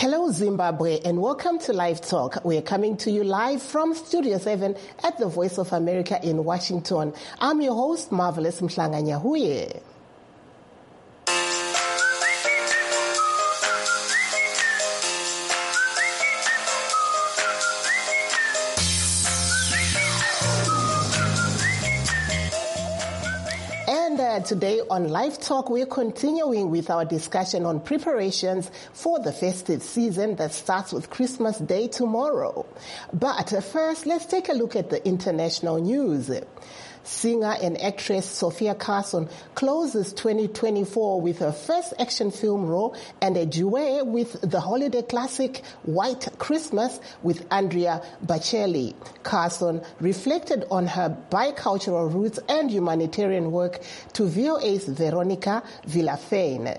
Hello Zimbabwe and welcome to Live Talk. We're coming to you live from Studio 7 at the Voice of America in Washington. I'm your host, Marvelous Mhlanga-Nyahuye. Today on Live Talk, we're continuing with our discussion on preparations for the festive season that starts with Christmas Day tomorrow. But first, let's take a look at the international news. Singer and actress Sofia Carson closes 2024 with her first action film role and a duet with the holiday classic White Christmas with Andrea Bocelli. Carson reflected on her bicultural roots and humanitarian work to VOA's Veronica Villafane.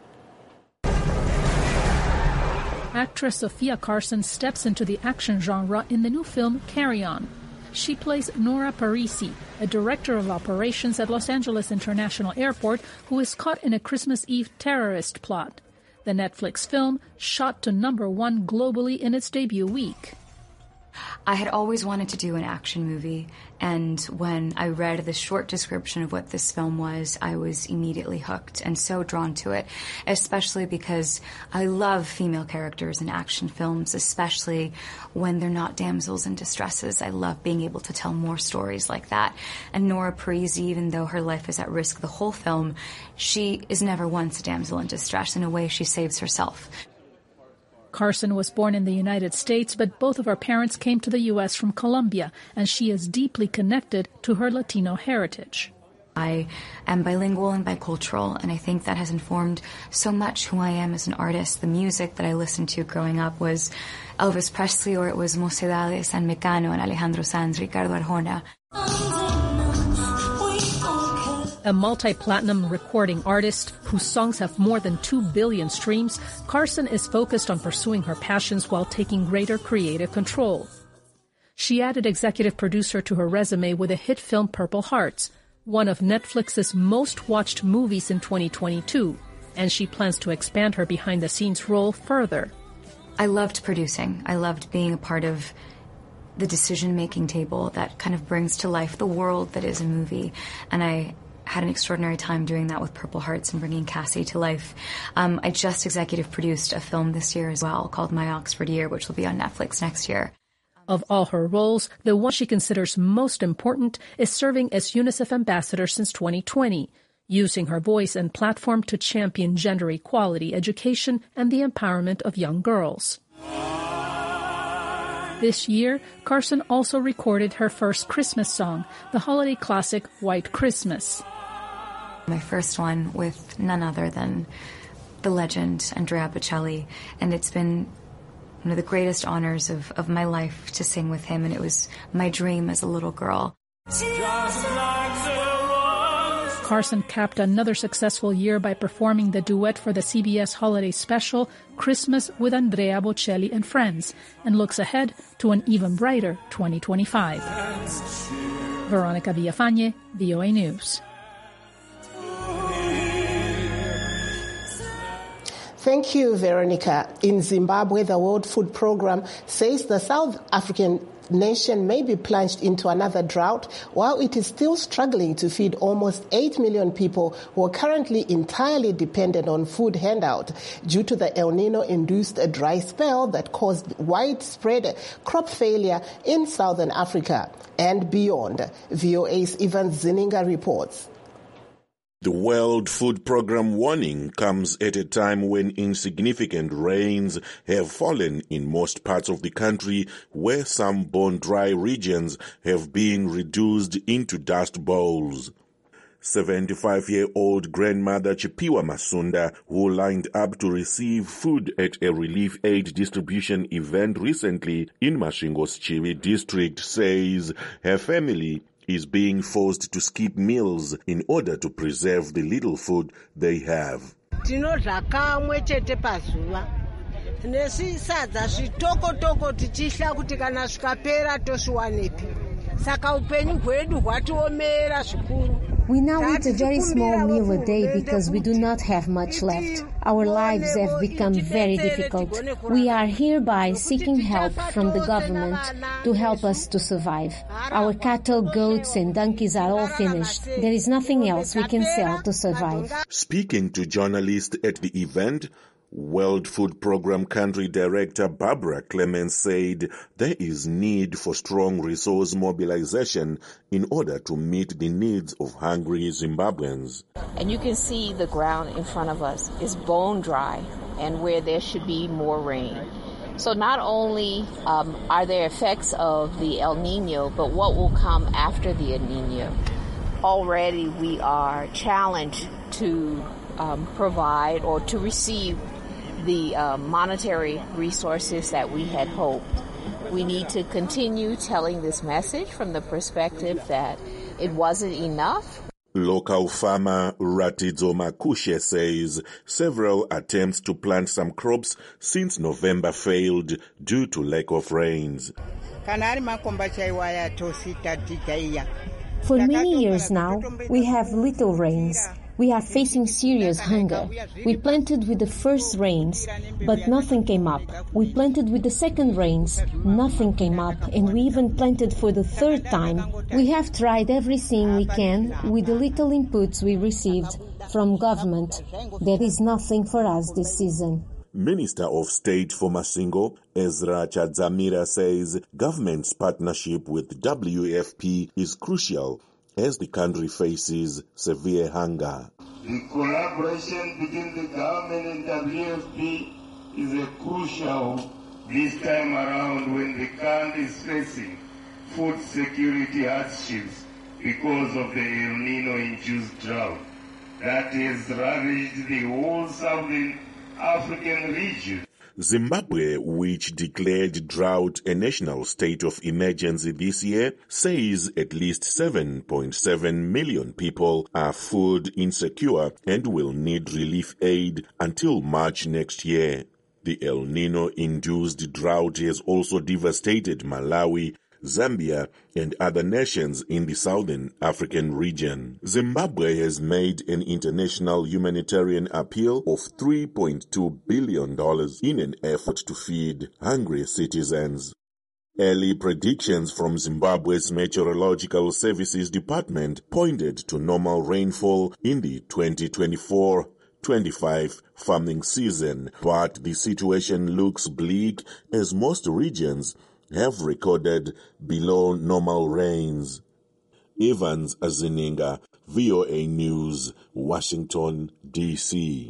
Actress Sofia Carson steps into the action genre in the new film Carry On. She plays Nora Parisi, a director of operations at Los Angeles International Airport who is caught in a Christmas Eve terrorist plot. The Netflix film shot to #1 globally in its debut week. I had always wanted to do an action movie, and when I read the short description of what this film was, I was immediately hooked and so drawn to it, especially because I love female characters in action films, especially when they're not damsels in distresses. I love being able to tell more stories like that. And Nora Parisi, even though her life is at risk the whole film, she is never once a damsel in distress. In a way, she saves herself. Carson was born in the United States, but both of her parents came to the U.S. from Colombia, and she is deeply connected to her Latino heritage. I am bilingual and bicultural, and I think that has informed so much who I am as an artist. The music that I listened to growing up was Elvis Presley, or it was Mocedades, San Mecano, and Alejandro Sanz, Ricardo Arjona. A multi-platinum recording artist whose songs have more than 2 billion streams, Carson is focused on pursuing her passions while taking greater creative control. She added executive producer to her resume with a hit film Purple Hearts, one of Netflix's most watched movies in 2022, and she plans to expand her behind-the-scenes role further. I loved producing. I loved being a part of the decision-making table that kind of brings to life the world that is a movie, and I had an extraordinary time doing that with Purple Hearts and bringing Cassie to life. I just executive produced a film this year as well called My Oxford Year, which will be on Netflix next year. Of all her roles, the one she considers most important is serving as UNICEF ambassador since 2020, using her voice and platform to champion gender equality, education, and the empowerment of young girls. This year, Carson also recorded her first Christmas song, the holiday classic White Christmas. My first one with none other than the legend Andrea Bocelli, and it's been one of the greatest honors of my life to sing with him, and it was my dream as a little girl. Carson capped another successful year by performing the duet for the CBS holiday special, Christmas with Andrea Bocelli and Friends, and looks ahead to an even brighter 2025. Veronica Villafane, VOA News. Thank you, Veronica. In Zimbabwe, the World Food Programme says the South African nation may be plunged into another drought while it is still struggling to feed almost 8 million people who are currently entirely dependent on food handout due to the El Nino-induced dry spell that caused widespread crop failure in southern Africa and beyond. VOA's Ivan Zininga reports. The World Food Programme warning comes at a time when insignificant rains have fallen in most parts of the country, where some bone-dry regions have been reduced into dust bowls. 75-year-old grandmother Chipiwa Masunda, who lined up to receive food at a relief aid distribution event recently in Masvingo's Chiwi district, says her family is being forced to skip meals in order to preserve the little food they have. Tinodla kamwe chete pazuva nesisadza zvitoko-toko tichihla kuti kana zvikapera tosviwanepi. Saka upenyu hwedu hwatiomera zvikuru. We now eat a very small meal a day because we do not have much left. Our lives have become very difficult. We are hereby seeking help from the government to help us to survive. Our cattle, goats and donkeys are all finished. There is nothing else we can sell to survive. Speaking to journalists at the event, World Food Programme Country Director Barbara Clemens said there is need for strong resource mobilization in order to meet the needs of hungry Zimbabweans. And you can see the ground in front of us is bone dry and where there should be more rain. So not only are there effects of the El Nino, but what will come after the El Nino. Already we are challenged to provide or to receive the monetary resources that we had hoped. We need to continue telling this message from the perspective that it wasn't enough. Local farmer Ratidzo Makushe says several attempts to plant some crops since November failed due to lack of rains. For many years now, we have little rains. We are facing serious hunger. We planted with the first rains, but nothing came up. We planted with the second rains, nothing came up, and we even planted for the third time. We have tried everything we can with the little inputs we received from government. There is nothing for us this season. Minister of State for Masvingo, Ezra Chadzamira, says government's partnership with WFP is crucial as the country faces severe hunger. The collaboration between the government and WFP is crucial this time around when the country is facing food security hardships because of the El Nino-induced drought that has ravaged the whole southern African region. Zimbabwe, which declared drought a national state of emergency this year, says at least 7.7 million people are food insecure and will need relief aid until March next year. The El Nino-induced drought has also devastated Malawi, Zambia, and other nations in the southern African region. Zimbabwe has made an international humanitarian appeal of $3.2 billion in an effort to feed hungry citizens. Early predictions from Zimbabwe's Meteorological Services Department pointed to normal rainfall in the 2024-25 farming season, but the situation looks bleak as most regions have recorded below normal rains. Evans Azininga, VOA News, Washington, D.C.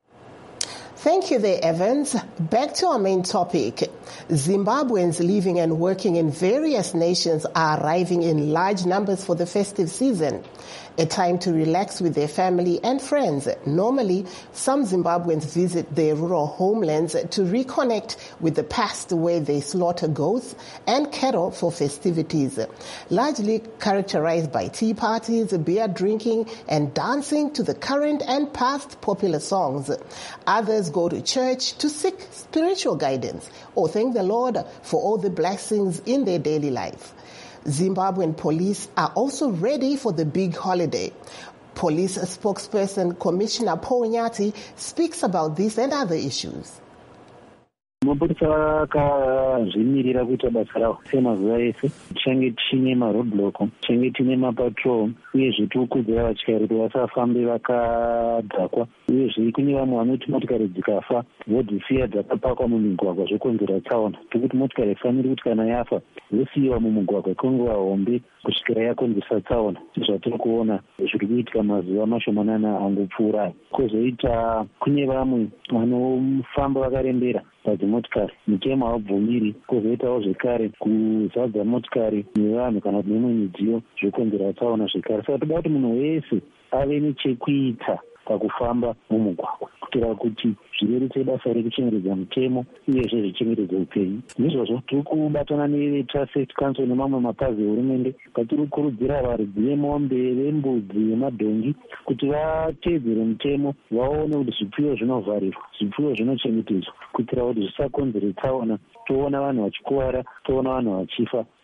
Thank you there, Evans. Back to our main topic. Zimbabweans living and working in various nations are arriving in large numbers for the festive season, a time to relax with their family and friends. Normally, some Zimbabweans visit their rural homelands to reconnect with the past where they slaughter goats and cattle for festivities, largely characterized by tea parties, beer drinking, and dancing to the current and past popular songs. Others go to church to seek spiritual guidance or thank the Lord for all the blessings in their daily life. Zimbabwean police are also ready for the big holiday. Police spokesperson Commissioner Paul Nyati speaks about this and other issues. Mapurisa vakazvimirira kuita basa ravo semazuva ese. Tichange tine maroadblock, tichange tine mapatrol, uyezve tikukudzira vatyairi kuti vasafambe vakadhakwa. Uyezve kune vamwe vanoti motikari dzikafa vodzisiya dzakapakwa mumigwagwa zvokonzera tsaona. Tikuti motikari ifaniri kuti kana yafa yosiyiwa mumugwagwa kwenguva hombe kusvikira yakonzesa tsaona. Zvatiri kuona zviri kuitika mazuva mashomanana angopfuura. Kwozoita kune vamwe vanofamba vakarembera padzimotikari, mitemo havabvumiri. Kwozoitawo zvekare kuzadza motikari nevanhu kana kuti nemwe midziyo zvokonzera tsaona zvekare. Saka toda kuti munhu wese ave nechekuita pakufamba mumugwagwa kuitira kuti zvirerutse basa rekuchengetedza mutemo uyezve zvichengetedze upenyu. Ndizvozvo tiri kubatana nevetraffic council nemamwe mapazi ehurumende patiri kukurudzira varidzi vemombe, vembudzi, vemadhongi kuti vateedzere mutemo, vaone kuti zvipfuyo zvinovharirwa, zvipfuyo zvinochengetedzwa kuitira kuti zvisakonzere tsaona. Toona vanhu vachikuwara, toona vanhu vachifa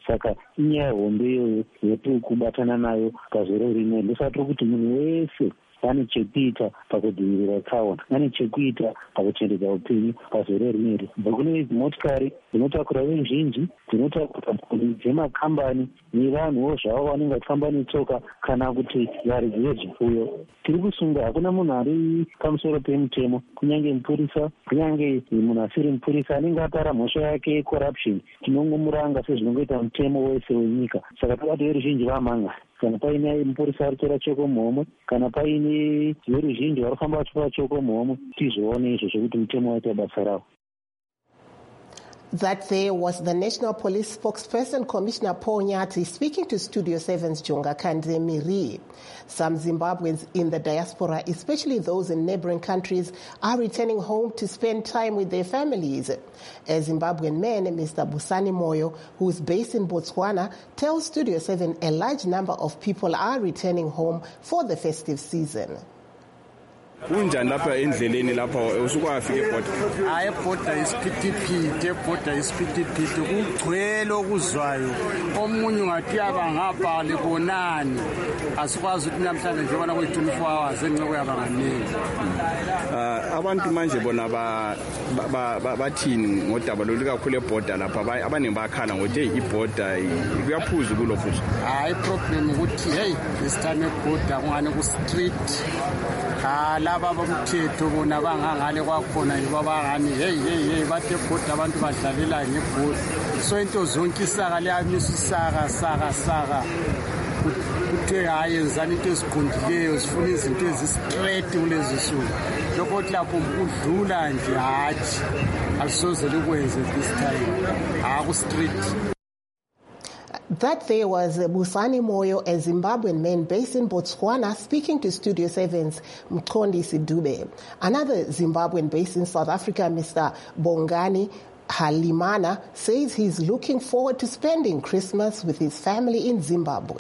saka inyaya hombe iyoyo yetiri kubatana nayo pazore rimwe. Ndofatira kuti munhu wese ane chekuita pakudzivirira tsaona, ane chekuita pakuchengetedza upenyu pazore rineri. Kubva kune idzi motikari dzinotakura veruzhinji, dzinotakura mhuri dzemakambani nevanhuwo zvavo vanenge vachifamba netsoka kana kuti varidzi vezvipfuyo. Tiri kusunga hakuna munhu ari pamusoro pemutemo, kunyange mupurisa, kunyange munhu asiri mupurisa anenge apara mhosva yake yecorruption, tinongomuranga sezvinongoita mutemo wese wenyika. Saka tobati veruzhinji vamhanga, kana paine mupurisa aritora choko muhomwe, kana paine veruzhinji varifamba vachitora choko muhomwe, tizvione izvo zvekuti mutemo waita basa ravo. That there was the National Police spokesperson, Commissioner Paul Nyati, speaking to Studio 7's Jonga Kande Miri. Some Zimbabweans in the diaspora, especially those in neighboring countries, are returning home to spend time with their families. A Zimbabwean man, Mr. Busani Moyo, who is based in Botswana, tells Studio 7 a large number of people are returning home for the festive season. Unjani lapha endleleni lapha usukwafika ebhoda? Hayi ebhoda isiphithiphithi, ebhoda isiphithiphithi kugcwele okuzwayo. Omunye ungathi abangapha libonani. Asikwazi ukuthi namhlanje nje bona kwe-24 hours enqoko yabanganingi. Abantu manje bona bathini ngodaba lolu kakhulu ebhoda lapha abaningi bakhala ngokuthi ibhoda kuyaphuza kulo futhi. Hayi problem ukuthi hey this time ebhoda kungani ku street. Laba bomthetho bona bangangale kwakhona yibabangani hey bathe ebhoda abantu badlalela ngebhoda. So into zonke isaka liyamisa isaka kuthe hayi yenzani into eziqondileyo zifuna izinto ezistraight kulezi suku. Lokho kuthi lapho ukudlula nje hathi asisoze likwenze this time ku street. That there was Busani Moyo, a Zimbabwean man based in Botswana, speaking to Studio 7's Mkondi Sidube. Another Zimbabwean based in South Africa, Mr. Bongani Halimana, says he's looking forward to spending Christmas with his family in Zimbabwe.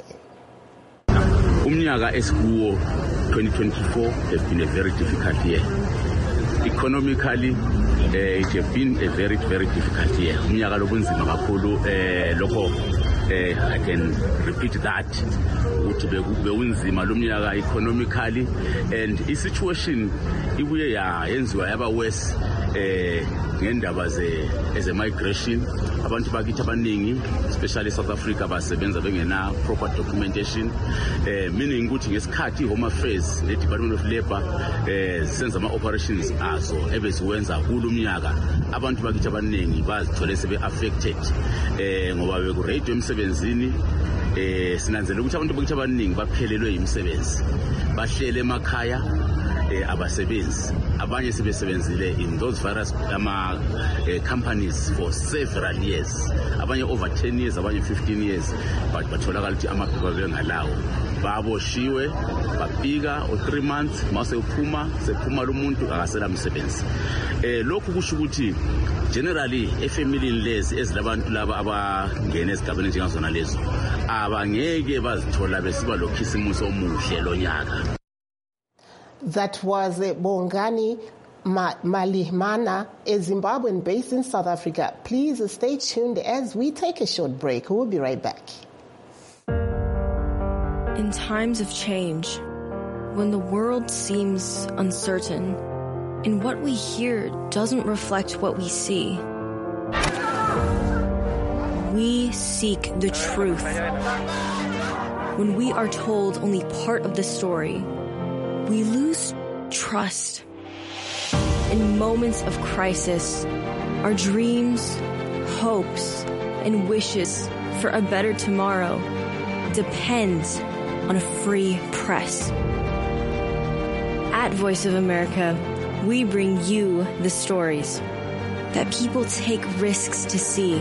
Umnyaka esikuwo 2024 has been a very difficult year. Economically, it has been a very, very difficult year. Umnyaka lobunzima kakhulu lokho I can repeat that ukuthi beunzima lomnyaka economically, and i-situation ibuye yenziwa yaba worse ngendaba ze-migration. Abantu bakithi abaningi, especially South Africa, basebenza bengena proper documentation, meaning ukuthi ngesikhathi Home Affairs ne-Department of Labour senza ama-operations azo ebeziwenza kulo mnyaka, abantu bakithi abaningi bazithole sebe-affected ngoba beku-radio emsebenzini. Sinanzela ukuthi abantu bakithi abaningi baphelelwe imisebenzi, bahlele emakhaya, abasebenzi, abanye sebesebenzile in those various companies for several years, abanye over 10 years, abanye 15 years, but batholakala ukuthi amaphepha bengalawo, baboshiwe, bafika 3 months, mase sephuma lo muntu akasela umsebenzi. Lokhu kusho ukuthi generally efamily lezi ezilabantu laba abangena esigabeni njengazona lezo abangeke bazithola besiba lokhisimuso omuhle lonyaka. That was Bongani Malimana, a Zimbabwean based in South Africa. Please stay tuned as we take a short break. We'll be right back. In times of change, when the world seems uncertain and what we hear doesn't reflect what we see, we seek the truth. When we are told only part of the story, we lose trust. In moments of crisis, our dreams, hopes, and wishes for a better tomorrow depends on a free press. At Voice of America, we bring you the stories that people take risks to see.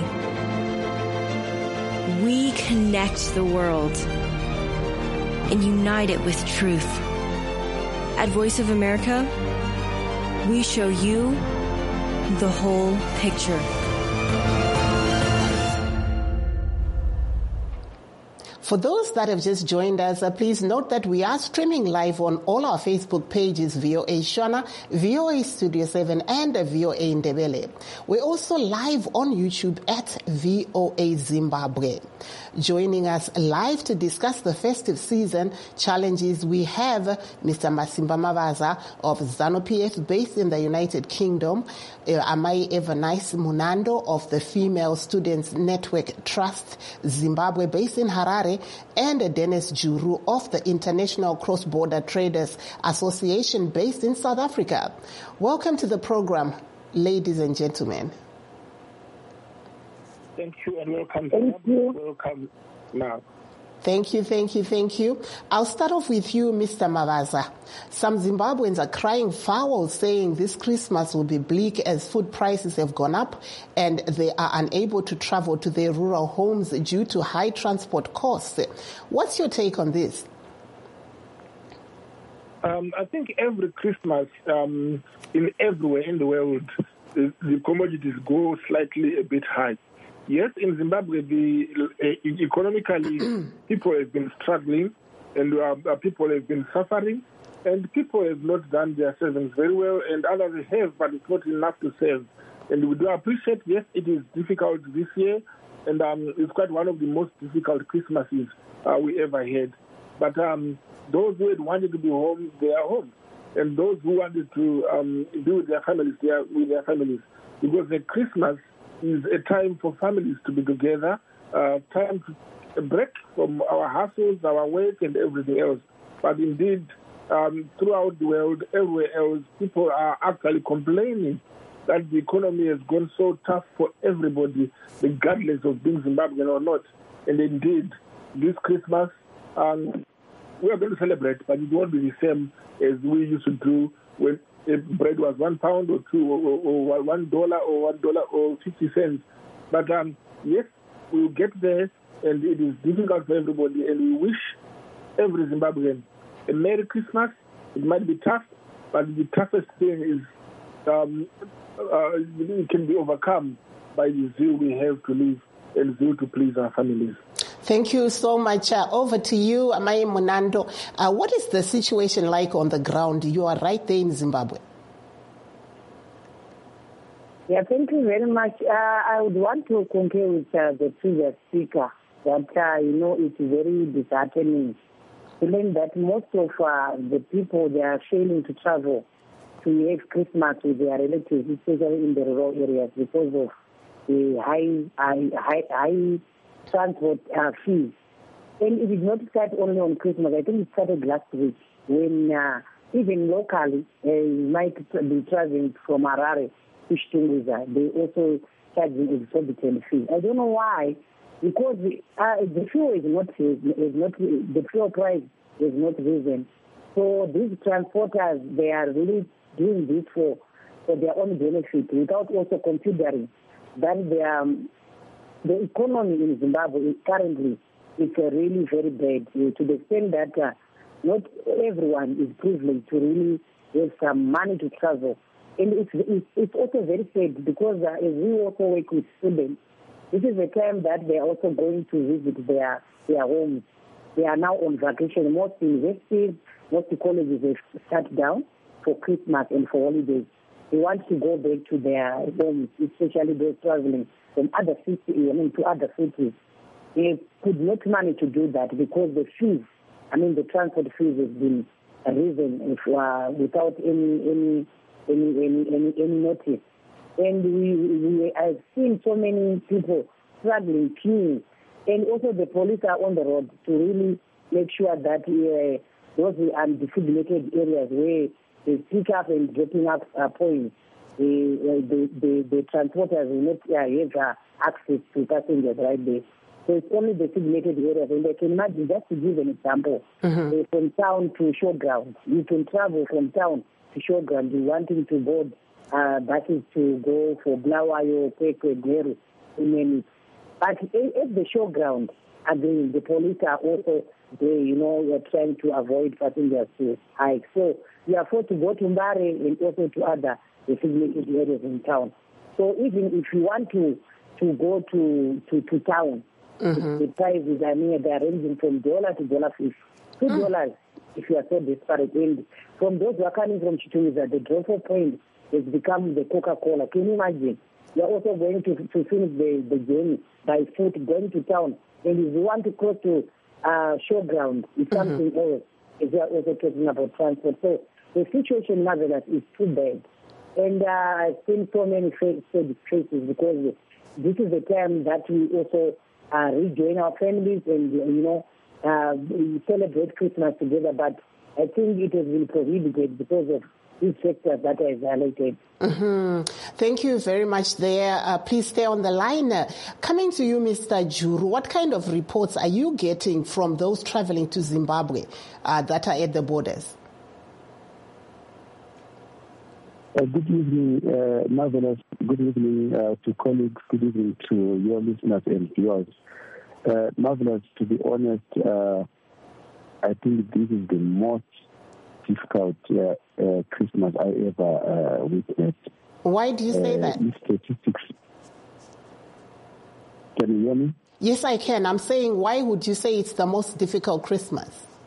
We connect the world and unite it with truth. At Voice of America, we show you the whole picture. For those that have just joined us, please note that we are streaming live on all our Facebook pages, VOA Shona, VOA Studio 7, and VOA Ndebele. We're also live on YouTube at VOA Zimbabwe. Joining us live to discuss the festive season challenges, we have Mr. Masimba Mavaza of ZANU-PF based in the United Kingdom, Amai Evernice Munando of the Female Students Network Trust Zimbabwe based in Harare, and Dennis Juru of the International Cross-Border Traders Association based in South Africa. Welcome to the program, ladies and gentlemen. Thank you and welcome. Thank you. Welcome now. Thank you. I'll start off with you, Mr. Mavaza. Some Zimbabweans are crying foul, saying this Christmas will be bleak as food prices have gone up and they are unable to travel to their rural homes due to high transport costs. What's your take on this? I think every Christmas, in everywhere in the world, the commodities go slightly a bit high. Yes, in Zimbabwe, economically, people have been struggling and people have been suffering, and people have not done their savings very well, and others have, but it's not enough to save. And we do appreciate, yes, it is difficult this year, and it's quite one of the most difficult Christmases we ever had. But those who had wanted to be home, they are home. And those who wanted to be with their families, they are with their families. Because the Christmas is a time for families to be together, time to break from our hustles, our work, and everything else. But indeed, throughout the world, everywhere else, people are actually complaining that the economy has gone so tough for everybody, regardless of being Zimbabwean or not. And indeed, this Christmas, we are going to celebrate, but it won't be the same as we used to do when bread was £1 or $2 or $1 or $1 or 50 cents. But yes, we will get there, and it is difficult for everybody. And we wish every Zimbabwean a Merry Christmas. It might be tough, but the toughest thing is it can be overcome by the zeal we have to live and zeal to please our families. Thank you so much. Over to you, Amai Munando. What is the situation like on the ground? You are right there in Zimbabwe. Yeah, thank you very much. I would want to concur with the previous speaker that, it's very disheartening to learn that most of the people, they are failing to travel to have Christmas with their relatives, especially in the rural areas, because of the high transport fees. And it did not start only on Christmas. I think it started last week when even locally, you might be traveling from Harare to Shtunguza. They also charging exorbitant fees. I don't know why, because the fuel the fuel price is not risen. So these transporters, they are really doing this for their own benefit without also considering that the economy in Zimbabwe currently is really very bad, to the extent that not everyone is privileged to really have some money to travel. And it's also very sad because as we also work with students, this is the time that they are also going to visit their homes. They are now on vacation. Most universities, most colleges have shut down for Christmas and for holidays. They want to go back to their homes, especially those traveling from other cities, to other cities. They could not manage to do that because the fees, the transport fees has been risen without any notice. And we have seen so many people struggling, queuing, and also the police are on the road to really make sure that those undesignated areas where they pick up and dropping up points, the transporters will not have access to passengers right there. So it's only the designated areas. And I can imagine, just to give an example, from town to showground. You can travel from town to showground. You're wanting to board buses to go for Blawayo, Pekwe, Gweru, in But at the showground, again, the police are also there, we're trying to avoid passengers to hike. So we are forced to go to Mbare and also to other designated areas in town. So even if you want to go to town, The prices, I mean, they are ranging from $1 to $1.50. $2 if you are so desperate. And from those who are coming from Chitumiza, the drop-off point has become the Coca-Cola. Can you imagine? You are also going to finish the journey by foot, going to town. And if you want to cross to showground, it's something else. If you are also talking about transport. So the situation, Marvelous, is too bad. And I've seen so many sad cases because this is the time that we also rejoin our families and, we celebrate Christmas together. But I think it has been prohibited because of these sectors that I highlighted. Thank you very much there. Please stay on the line. Coming to you, Mr. Juru, what kind of reports are you getting from those traveling to Zimbabwe that are at the borders? Good evening, Marvelous. Good evening to colleagues. Good evening to your listeners and viewers. Marvelous, to be honest, I think this is the most difficult Christmas I ever witnessed. Why do you say that? Statistics. Can you hear me? Yes, I can. I'm saying, why would you say it's the most difficult Christmas?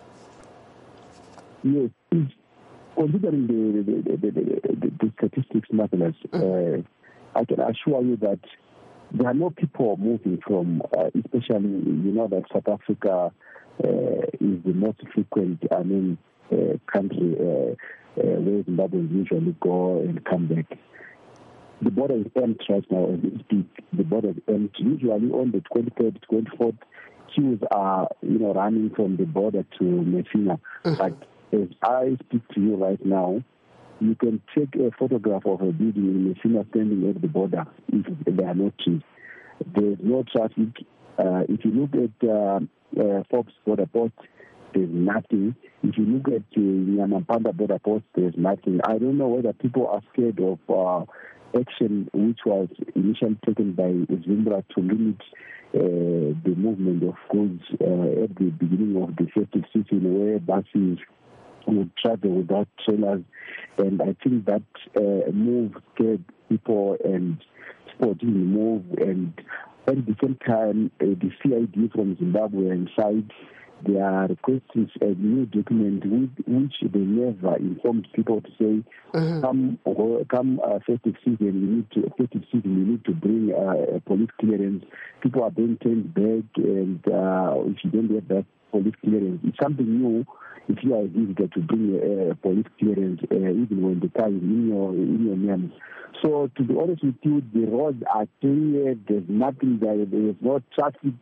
Yes, considering the statistics, Marvelous, I can assure you that there are no people moving from, especially, that South Africa is the most frequent, country where Zimbabweans usually go and come back. The border is empty right now as we speak. The border is empty. Usually on the 23rd, 24th, queues are, running from the border to Messina. But as I speak to you right now, you can take a photograph of a building in Messina standing at the border if there are no trees. There's no traffic. If you look at Forbes border post, there's nothing. If you look at Nyamapanda border post, there's nothing. I don't know whether people are scared of action which was initially taken by Zimbabwe to limit the movement of goods at the beginning of the festive season, where buses would travel without trailers. And I think that move scared people and people didn't move. And at the same time, the CID from Zimbabwean side, they are requesting a new document which they never informed people to say, come festive season, you need to bring a police clearance. People are being turned back, and if you don't get that police clearance, it's something new. If you are a visitor, to bring a police clearance, even when the car is in your name. So, to be honest with you, the roads are clear. There's nothing there. There is no traffic.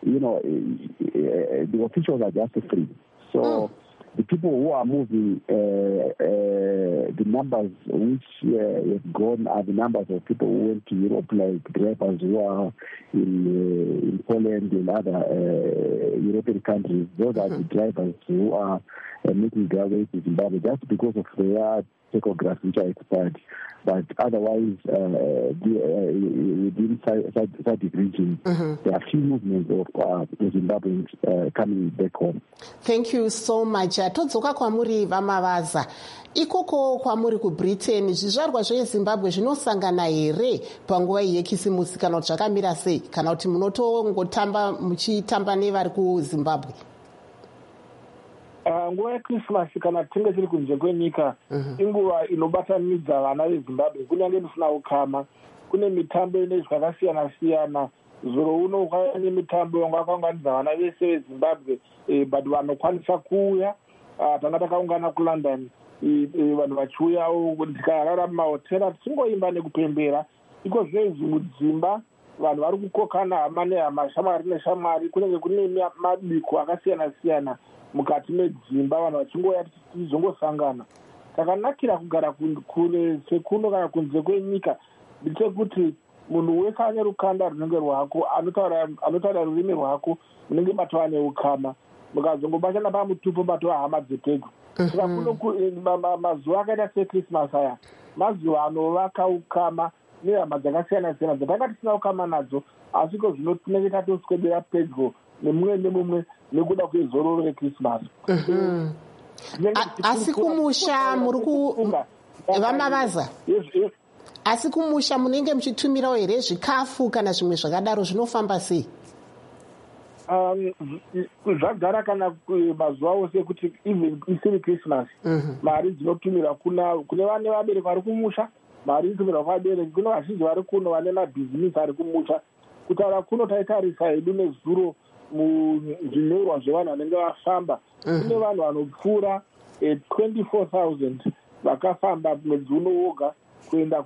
The officials are just free. So, the people who are moving, the numbers which have gone are the numbers of people who went to Europe, like drivers who are in Poland and other European countries. Those are the drivers who are making their way to Zimbabwe just because of their tachographs which are expired. But otherwise, within SADC region, there are few movements of Zimbabweans coming back home. Thank you so much. Todzoka kwamuri vamavaza. Ikoko kwamuri kuBritain, zvizvarwa zveZimbabwe zvinosangana here panguva yekisimusi kana kuti zvakamira sei? Kana kuti munotongotamba muchitamba nevari kuZimbabwe? Nguva yeChristmas kana tinge tiri kunze kwenyika inguva inobatanidza vana veZimbabwe kunyange musina ukama. Kune mitambo inoitwa yakasiyana siyana. Zuro uno kwava nemitambo yakaunganidza vana vese veZimbabwe, but vanokwanisa kuuya. Tanga takaungana kuLondon, vanhu vachiuyawo tikarara mumahotera tichingoimba nekupembera. Iko zvezvi mudzimba vanhu vari kukokana hama nehama, shamwari neshamwari, kunenge kune mabiko akasiyana siyana mukati medzimba, vanhu vachingoya tichizongosangana. Takanakira kugara kure sekuno kana kunze kwenyika ndechekuti munhu wese ane rukanda runenge rwako, anotaura rurimi rwako, munenge matova neukama. Mukazongobatana pamutupo matova hama dzepedu. Saka mazuva akaita seChristmas aya mazuva anovaka ukama nehama dzakasiyana siyana dzatanga tisina ukama nadzo, asi ko zvino tinenge tatoswedera pedyo nemumwe nemumwe nekuda kwezororo reChristmas. Asi kumusha muri vamavaza, asi kumusha munenge muchitumirawo here zvikafu kana zvimwe zvakadaro, zvinofamba sei? zvagara kana mazuva ose ekuti even isiri Christmas mari dzinotumira kune vane vabereki vari kumusha, mari inotumirwa kuvabereki, kune vazhinji vari kuno vane mabhizinisi ari kumusha. Kutaura kuno taitarisa hedu nezuro muzvinyorwa zvevanhu vanenge vafamba, kune vanhu vanopfuura 24,000 vakafamba mwedzi uno woga kuenda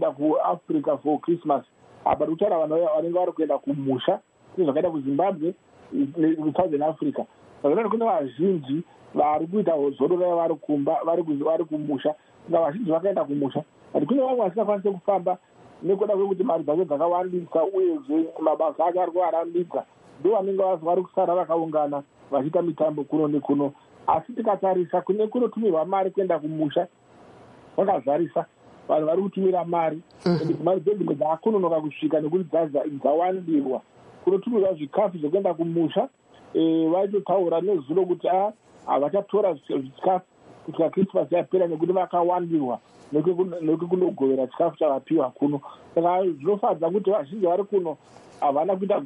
kuafrica for Christmas. Apa tikutaura vanhu vanenge vari kuenda kumusha zvakaita kuZimbabwe neSouthern Africa. Saka kune vazhinji vari kuita zorora vari kumba vari kumusha, saka vazhinji vakaenda kumusha. Asi kune vamwe vasingakwanisi kufamba nekuda kwekuti mari dzacho dzakawandisa uyezve mabasa acho ari kuvarambidza, ndo vanenge vari kusara vakaungana vachiita mitambo kuno nekuno. Asi tikatarisa kune kunotumirwa mari kuenda kumusha vakazarisa, vanhu vari kutumira mari mari dzedzimwe dzaakunonoka kusvika nekuti dzawandirwa. Kunotumirwa zvikafu zvekuenda kumusha, vaitotaura nezulo kuti havachatora zvikafu kusvika Christmas yapera nekuti vakawandirwa nekukunogovera chikafu chavapiwa kuno. Saka zvinofadza kuti vazhinji vari kuno havana kuita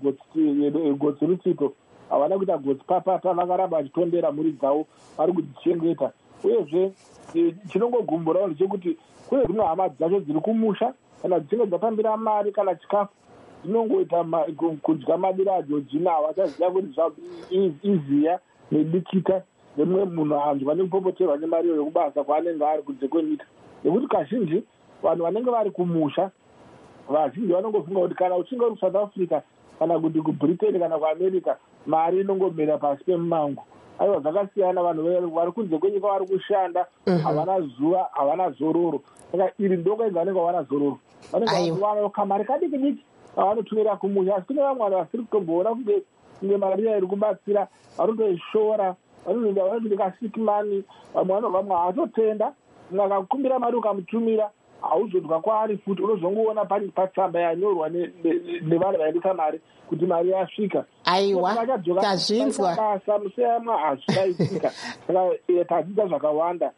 gotsi rutsito, havana kuita gotsi papata, vakaramba vachitondera mhuri dzavo, vari kudzichengeta. Uyezve chinongogumburawo ndechekuti kune dzimwe hama dzacho dziri kumusha, kana dzichinge dzatambira mari kana chikafu dzinongoita kudya madira ajojina, havachaziva kuti iziya nedikita nemumwe munhu hanzwa nekupopoterwa nemari yokubasa kwaanenge ari kunze kwenyika. Nekuti kazhinji vanhu vanenge vari kumusha, vazhinji vanongofunga kuti kana uchinge uri kuSouth Africa kana kuti kuBritain kana kuAmerica, mari inongomera pasi pemumango. Aiwa, zvakasiyana. Vanhu vari kunze kwenyika vari kushanda, havana zuva, havana zororo. Saka iri ndokwega vanenge havana zororo, vanenge vawana kamari kadiki diki vanotumira kumusha. Asi kune vamwe vanhu vasiri kutomboona kunge mari iri kubatsira, vanotoishora, vanotoita sikimani, vamwe havatotenda. Mumwe akakumbira mari ukamutumira hauzodwa kwaari futi, unozongoona patsamba yanyorwa nevanhu vaendesa mari kuti mari yasvika. Aiwa, tazvinzwa. Basa museyamwa hazvitaitika. Saka tadzidza zvakawanda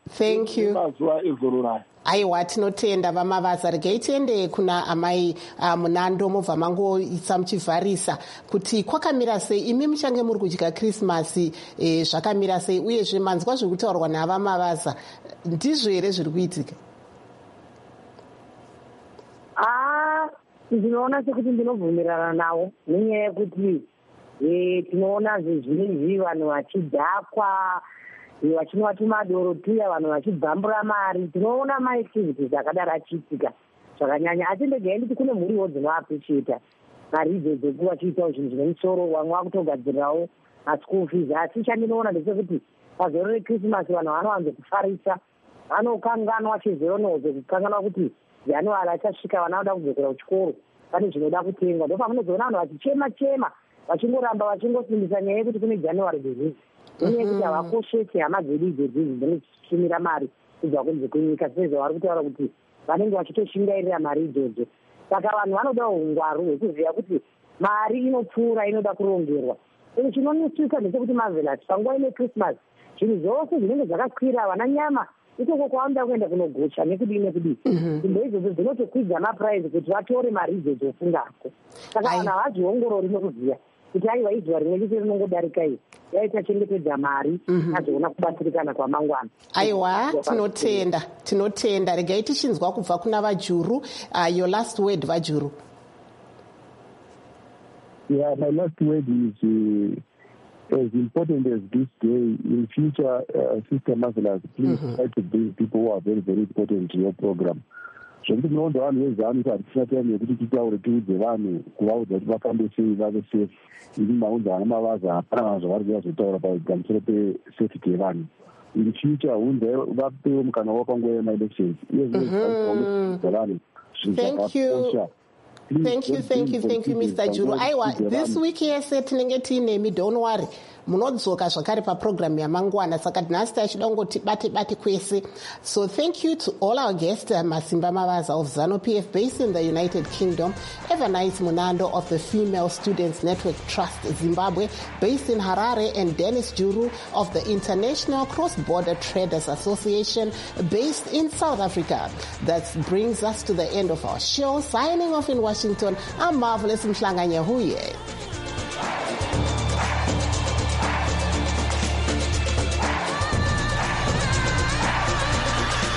mazuva ezororayo. Aiwa, tinotenda vamavaza. Regai tiende kuna amai Munando mubva mangoisa muchivharisa kuti kwakamira sei, imi muchange muri kudya Krismasi, zvakamira sei, uyezve manzwa zviri kutaurwa navamavaza, ndizvo here zviri kuitika? Ndinoona sekuti ndinobvumirana navo, nenyaya yekuti tinoona zvezvinezvi vanhu vachidhakwa, vachinwa tumadoro tuya, vanhu vachibvambura mari. Tinoona maactivities akadaro achiitika zvakanyanya. Asi ndegai nditi kune mhuriwo dzinoappreciata mari idzo dzekuva vachiitawo zvinhu zvine musoro, vamwe vakutogadzirirawo maschool fees. Asi chandinoona ndechekuti pazoro reKrismasi vanhu vanowanzo kufarisa, vanokanganwa chizoronozo, kukanganwa kuti January achasvika, vana vada kudzokera kuchikoro, pane zvinoda kutengwa. Ndo pamunozoona vanhu vachichema-chema, vachingoramba vachingosimbisa nyaya yekuti kune January disease. Nenyaya yekuti havakoshesi hama dzedu idzodzizi dzinoshumira mari kubva kunze kwenyika, sezvo vari kutaura kuti vanenge vachitoshingairira mari idzodzo. Saka vanhu vanoda ungwaru hwekuziva kuti mari inopfuura, inoda kurongerwa. Chinonisisa ndechekuti Marvelous, panguva ine Christmas, zvinhu zvose zvinenge zvakakwira, vana nyama ikoko kwavanoda kuenda kunogocha nekudii. Zvinhu izvozvo dzinotokwidza mapuraizi kuti vatore mari idzodzo ofungako. Saka vanhu havazviongorori nekuziva kuti aiwa izuva rimwe chete rinongodarika iyi yaita chengetedza mari azoona kubatsirikana kwamangwana. Aiwa, tinotenda. Regai tichinzwa kubva kuna vaJuru. Your last word, vaJuru. Yeah, my last word is as important as this day in future, Sister Marvelous, please try to bring people who are very, very important to your program. Zvekuti munoonza vanhu vezanu hatisina time yekuti titaure tiudze vanhu kuvaudza kuti vafambe sei vave safe. Ini maunza ana mavaza hapana vanhu zvavari kuzotaura pamusoro pesafety yevanhu. In future hunzai vapewo mukana wapanguva yemaelections. Thank you, Mr. Juru. Aiwa, this week yese tinenge tiinemi, don't worry. Munodzoka zvakare paprogram yamangwana, saka nhasi tachida kungoti bate kwese. So thank you to all our guests, Masimba Mavaza of ZANU-PF based in the United Kingdom, Evanice Munando of the Female Students Network Trust Zimbabwe based in Harare, and Dennis Juru of the International Cross-Border Traders Association based in South Africa. That brings us to the end of our show. Signing off in Washington, I'm Marvelous Mhlanganya Huye.